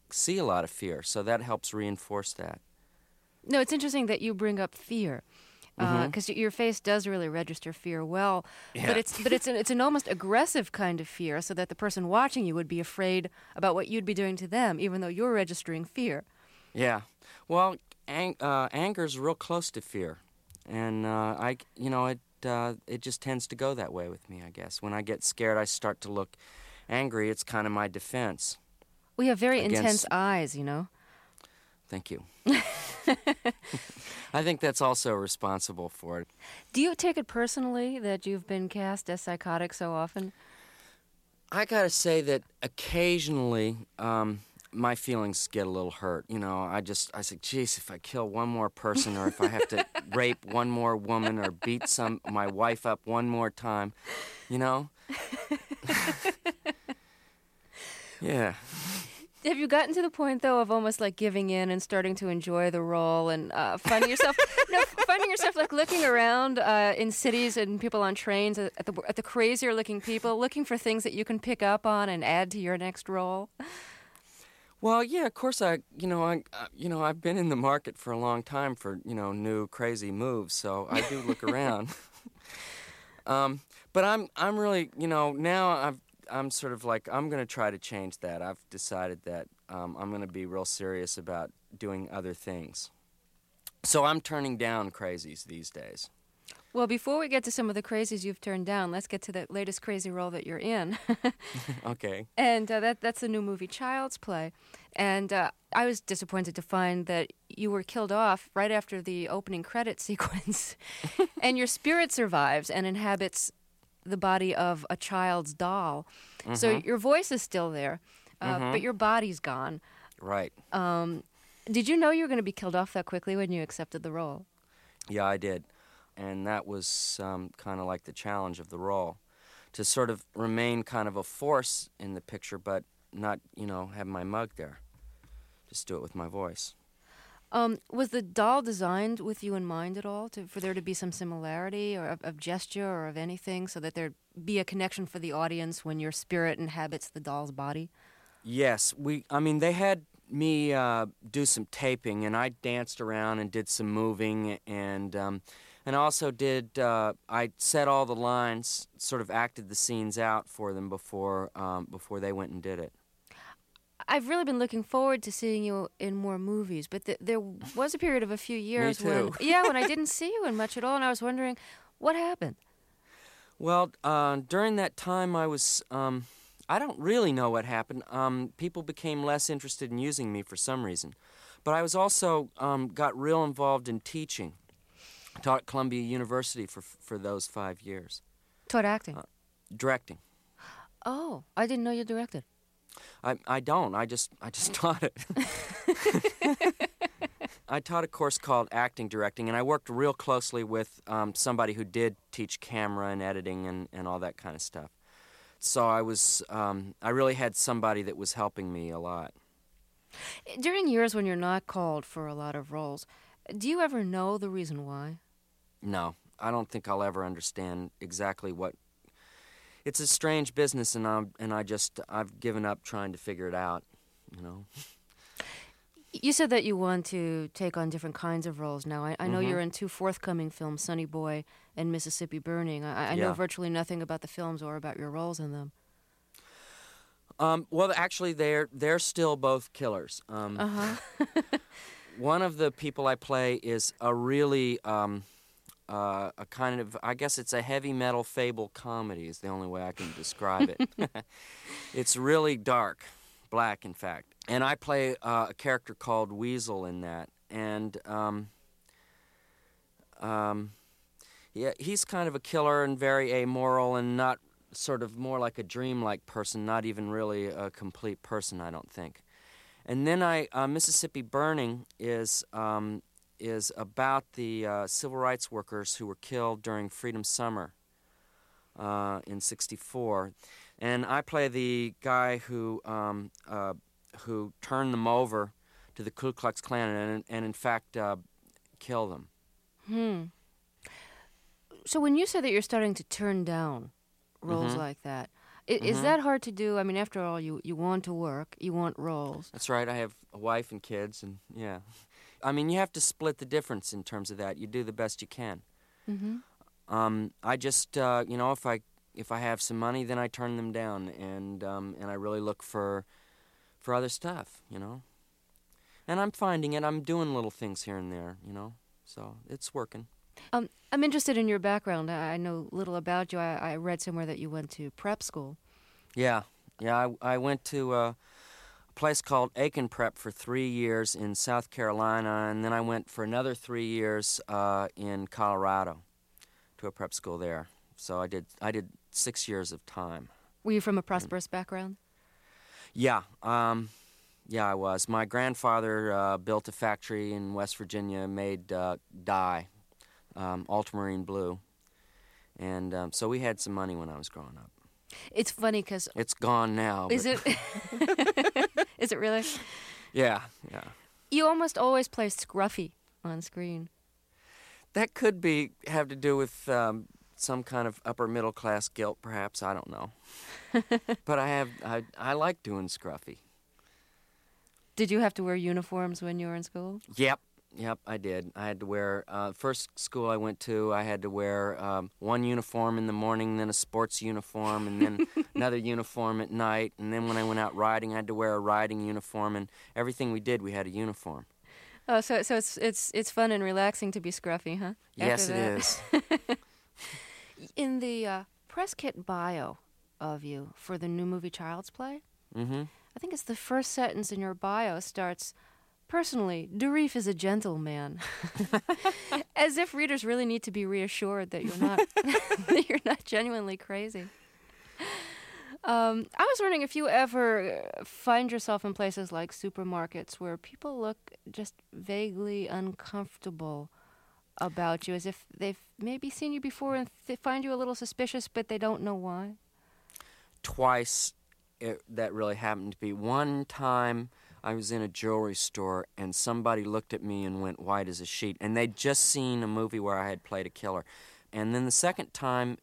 see a lot of fear, so that helps reinforce that. No, it's interesting that you bring up fear, because your face does really register fear well. Yeah. But it's an almost aggressive kind of fear, so that the person watching you would be afraid about what you'd be doing to them, even though you're registering fear. Yeah. Well, anger's real close to fear, and it just tends to go that way with me, I guess. When I get scared, I start to look angry. It's kind of my defense. We have very intense eyes, you know. Thank you. I think that's also responsible for it. Do you take it personally that you've been cast as psychotic so often? I gotta say that occasionally my feelings get a little hurt. You know, I say, geez, if I kill one more person, or if I have to rape one more woman, or beat my wife up one more time, you know? Yeah. Have you gotten to the point, though, of almost like giving in and starting to enjoy the role and finding yourself, like looking around in cities and people on trains at the crazier-looking people, looking for things that you can pick up on and add to your next role? Well, yeah, of course. I've been in the market for a long time for new crazy moves, so I do look around. But I'm really now I'm sort of like, I'm going to try to change that. I've decided that I'm going to be real serious about doing other things. So I'm turning down crazies these days. Well, before we get to some of the crazies you've turned down, let's get to the latest crazy role that you're in. Okay. And that's the new movie Child's Play. And I was disappointed to find that you were killed off right after the opening credit sequence. And your spirit survives and inhabits the body of a child's doll. Mm-hmm. So your voice is still there, but your body's gone. Right. Did you know you were going to be killed off that quickly when you accepted the role? Yeah, I did. And that was kind of like the challenge of the role, to sort of remain kind of a force in the picture, but not, have my mug there. Just do it with my voice. Was the doll designed with you in mind at all, for there to be some similarity or of gesture or of anything, so that there'd be a connection for the audience when your spirit inhabits the doll's body? Yes. They had me do some taping, and I danced around and did some moving, and also did, I set all the lines, sort of acted the scenes out for them before they went and did it. I've really been looking forward to seeing you in more movies, but there was a period of a few years when I didn't see you in much at all, and I was wondering, what happened? Well, during that time I was, I don't really know what happened. People became less interested in using me for some reason. But I was also got real involved in teaching. I taught at Columbia University for those 5 years. Taught acting? Directing. Oh, I didn't know you directed. I don't. I just taught it. I taught a course called Acting Directing, and I worked real closely with somebody who did teach camera and editing and all that kind of stuff. So I really had somebody that was helping me a lot. During years when you're not called for a lot of roles, do you ever know the reason why? No, I don't think I'll ever understand exactly what. It's a strange business, and I've given up trying to figure it out, You said that you want to take on different kinds of roles now. I know you're in 2 forthcoming films, Sonny Boy and Mississippi Burning. I know virtually nothing about the films or about your roles in them. Well, actually, they're still both killers. One of the people I play is a really a kind of, I guess it's a heavy metal fable comedy is the only way I can describe it. It's really dark, black, in fact. And I play a character called Weasel in that. And he's kind of a killer and very amoral and not sort of more like a dreamlike person, not even really a complete person, I don't think. And then Mississippi Burning is about the civil rights workers who were killed during Freedom Summer in '64, and I play the guy who turned them over to the Ku Klux Klan and in fact killed them. So when you say that you're starting to turn down roles like that, Is that hard to do? I mean, after all, you want to work, you want roles. That's right. I have a wife and kids, and yeah. I mean, you have to split the difference in terms of that. You do the best you can. I just, if I have some money, then I turn them down, and I really look for other stuff, And I'm finding it. I'm doing little things here and there, So it's working. I'm interested in your background. I know little about you. I read somewhere that you went to prep school. Yeah. I went to a place called Aiken Prep for 3 years in South Carolina, and then I went for another 3 years in Colorado to a prep school there. So I did 6 years of time. Were you from a prosperous background? Yeah. I was. My grandfather built a factory in West Virginia, made dye, ultramarine blue. And so we had some money when I was growing up. It's funny because... It's gone now. Is it? Is it really? Yeah. You almost always play Scruffy on screen. That could have to do with some kind of upper middle class guilt, perhaps. I don't know. But I like doing Scruffy. Did you have to wear uniforms when you were in school? Yep, I did. I had to wear, first school I went to, I had to wear one uniform in the morning, then a sports uniform, and then another uniform at night. And then when I went out riding, I had to wear a riding uniform, and everything we did, we had a uniform. Oh, so it's fun and relaxing to be Scruffy, huh? Yes, it is. In the press kit bio of you for the new movie Child's Play, I think it's the first sentence in your bio starts, "Personally, Dourif is a gentleman," as if readers really need to be reassured that you're not that you're not genuinely crazy. I was wondering if you ever find yourself in places like supermarkets where people look just vaguely uncomfortable about you, as if they've maybe seen you before and they find you a little suspicious, but they don't know why. Twice that really happened to be. One time I was in a jewelry store and somebody looked at me and went white as a sheet, and they'd just seen a movie where I had played a killer. And then the second time,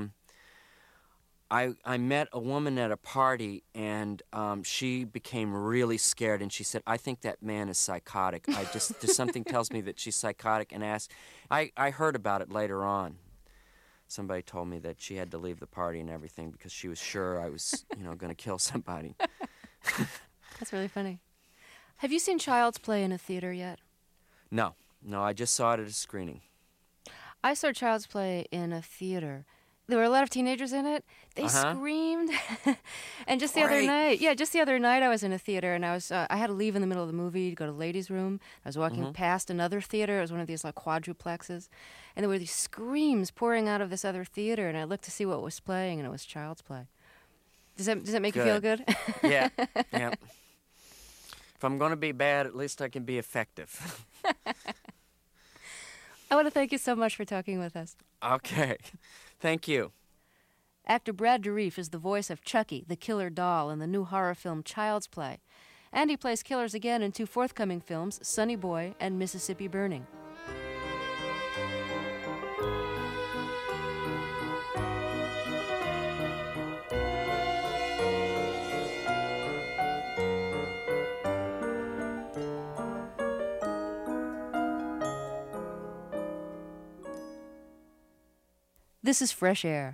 I met a woman at a party, and she became really scared, and she said, "I think that man is psychotic. There's something tells me that she's psychotic," and asked. I heard about it later on. Somebody told me that she had to leave the party and everything because she was sure I was, going to kill somebody. That's really funny. Have you seen Child's Play in a theater yet? No, I just saw it at a screening. I saw Child's Play in a theater. There were a lot of teenagers in it. They screamed. And just the other night I was in a theater, and I had to leave in the middle of the movie to go to the ladies' room. I was walking past another theater. It was one of these like quadruplexes. And there were these screams pouring out of this other theater, and I looked to see what was playing, and it was Child's Play. Does that make you feel good? Yeah. If I'm going to be bad, at least I can be effective. I want to thank you so much for talking with us. Okay. Thank you. Actor Brad Dourif is the voice of Chucky, the killer doll, in the new horror film Child's Play. And he plays killers again in 2 forthcoming films, Sonny Boy and Mississippi Burning. This is Fresh Air.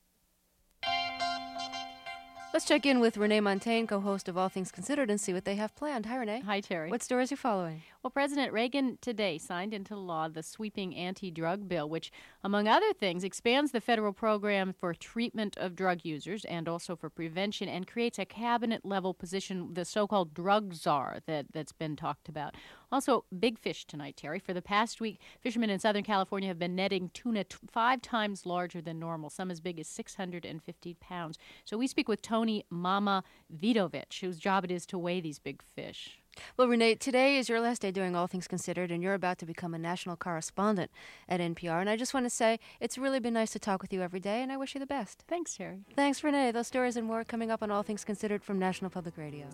Let's check in with Renee Montaigne, co-host of All Things Considered, and see what they have planned. Hi, Renee. Hi, Terry. What stories are you following? Well, President Reagan today signed into law the sweeping anti-drug bill, which, among other things, expands the federal program for treatment of drug users and also for prevention, and creates a cabinet-level position, the so-called drug czar that's been talked about. Also, big fish tonight, Terry. For the past week, fishermen in Southern California have been netting tuna 5 times larger than normal, some as big as 650 pounds. So we speak with Tony Mama Vidovich, whose job it is to weigh these big fish. Well, Renee, today is your last day doing All Things Considered, and you're about to become a national correspondent at NPR. And I just want to say it's really been nice to talk with you every day, and I wish you the best. Thanks, Terry. Thanks, Renee. Those stories and more coming up on All Things Considered from National Public Radio.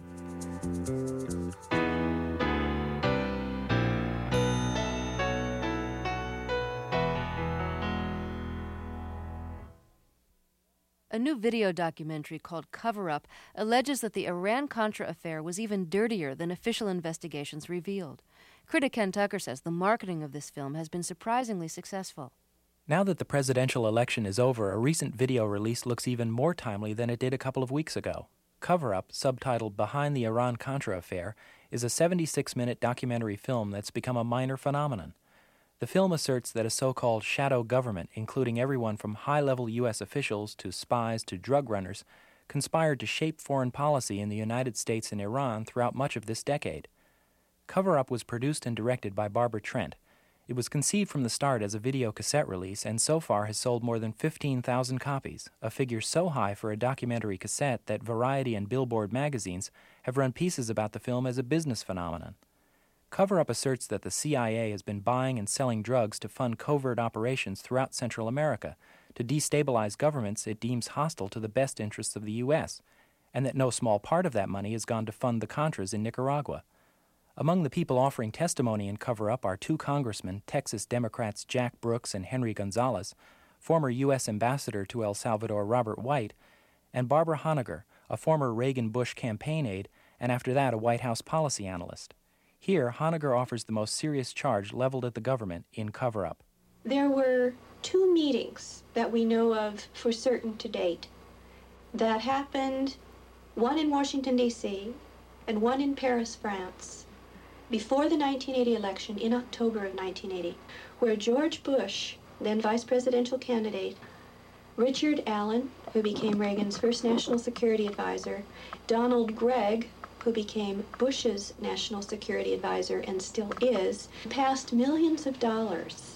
A new video documentary called Cover Up alleges that the Iran-Contra affair was even dirtier than official investigations revealed. Critic Ken Tucker says the marketing of this film has been surprisingly successful. Now that the presidential election is over, a recent video release looks even more timely than it did a couple of weeks ago. Cover Up, subtitled Behind the Iran-Contra Affair, is a 76-minute documentary film that's become a minor phenomenon. The film asserts that a so-called shadow government, including everyone from high-level U.S. officials to spies to drug runners, conspired to shape foreign policy in the United States and Iran throughout much of this decade. Cover Up was produced and directed by Barbara Trent. It was conceived from the start as a video cassette release and so far has sold more than 15,000 copies, a figure so high for a documentary cassette that Variety and Billboard magazines have run pieces about the film as a business phenomenon. Cover Up asserts that the CIA has been buying and selling drugs to fund covert operations throughout Central America to destabilize governments it deems hostile to the best interests of the U.S., and that no small part of that money has gone to fund the Contras in Nicaragua. Among the people offering testimony in Cover Up are two congressmen, Texas Democrats Jack Brooks and Henry Gonzalez, former U.S. ambassador to El Salvador Robert White, and Barbara Honegger, a former Reagan-Bush campaign aide and after that a White House policy analyst. Here, Honegger offers the most serious charge leveled at the government in Cover Up. There were two meetings that we know of for certain to date that happened, one in Washington, D.C., and one in Paris, France, before the 1980 election in October of 1980, where George Bush, then vice presidential candidate, Richard Allen, who became Reagan's first national security advisor, Donald Gregg, who became Bush's national security advisor and still is, passed millions of dollars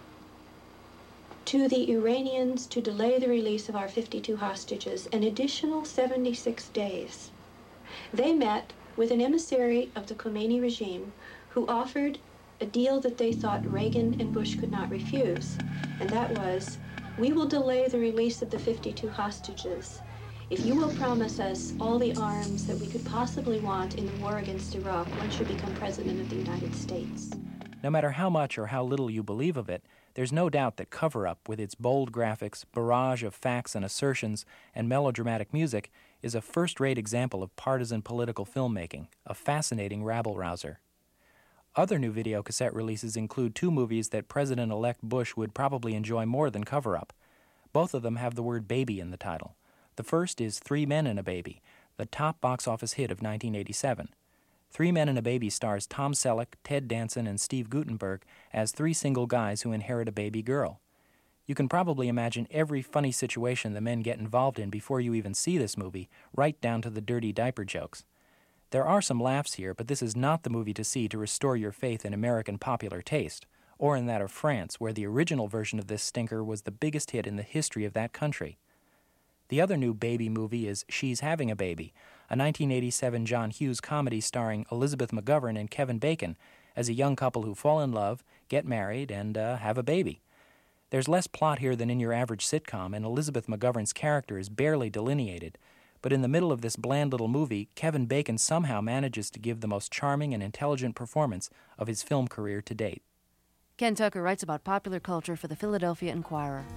to the Iranians to delay the release of our 52 hostages an additional 76 days. They met with an emissary of the Khomeini regime who offered a deal that they thought Reagan and Bush could not refuse, and that was, we will delay the release of the 52 hostages if you will promise us all the arms that we could possibly want in the war against Iraq once you become president of the United States. No matter how much or how little you believe of it, there's no doubt that Cover Up, with its bold graphics, barrage of facts and assertions, and melodramatic music, is a first-rate example of partisan political filmmaking, a fascinating rabble-rouser. Other new videocassette releases include two movies that President-elect Bush would probably enjoy more than Cover Up. Both of them have the word baby in the title. The first is 3 Men and a Baby, the top box office hit of 1987. 3 Men and a Baby stars Tom Selleck, Ted Danson, and Steve Guttenberg as three single guys who inherit a baby girl. You can probably imagine every funny situation the men get involved in before you even see this movie, right down to the dirty diaper jokes. There are some laughs here, but this is not the movie to see to restore your faith in American popular taste, or in that of France, where the original version of this stinker was the biggest hit in the history of that country. The other new baby movie is She's Having a Baby, a 1987 John Hughes comedy starring Elizabeth McGovern and Kevin Bacon as a young couple who fall in love, get married, and have a baby. There's less plot here than in your average sitcom, and Elizabeth McGovern's character is barely delineated. But in the middle of this bland little movie, Kevin Bacon somehow manages to give the most charming and intelligent performance of his film career to date. Ken Tucker writes about popular culture for the Philadelphia Inquirer.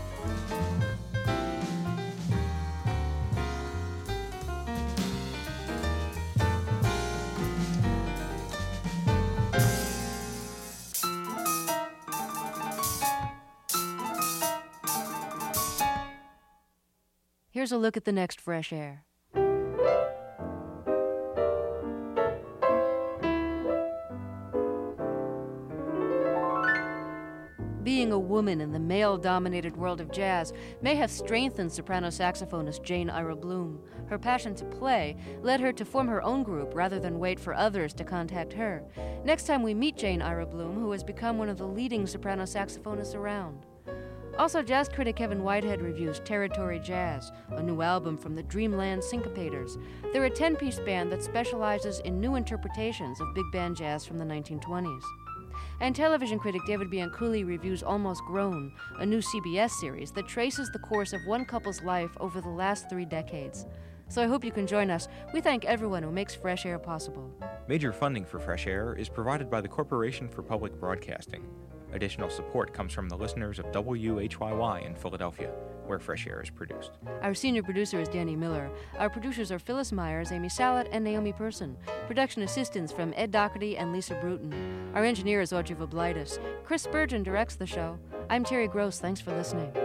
Here's a look at the next Fresh Air. Being a woman in the male-dominated world of jazz may have strengthened soprano saxophonist Jane Ira Bloom. Her passion to play led her to form her own group rather than wait for others to contact her. Next time we meet Jane Ira Bloom, who has become one of the leading soprano saxophonists around. Also, jazz critic Kevin Whitehead reviews Territory Jazz, a new album from the Dreamland Syncopators. They're a 10-piece band that specializes in new interpretations of big band jazz from the 1920s. And television critic David Bianculli reviews Almost Grown, a new CBS series that traces the course of one couple's life over the last 3 decades. So I hope you can join us. We thank everyone who makes Fresh Air possible. Major funding for Fresh Air is provided by the Corporation for Public Broadcasting. Additional support comes from the listeners of WHYY in Philadelphia, where Fresh Air is produced. Our senior producer is Danny Miller. Our producers are Phyllis Myers, Amy Salat, and Naomi Person. Production assistance from Ed Doherty and Lisa Bruton. Our engineer is Audrey Voblaitis. Chris Spurgeon directs the show. I'm Terry Gross. Thanks for listening.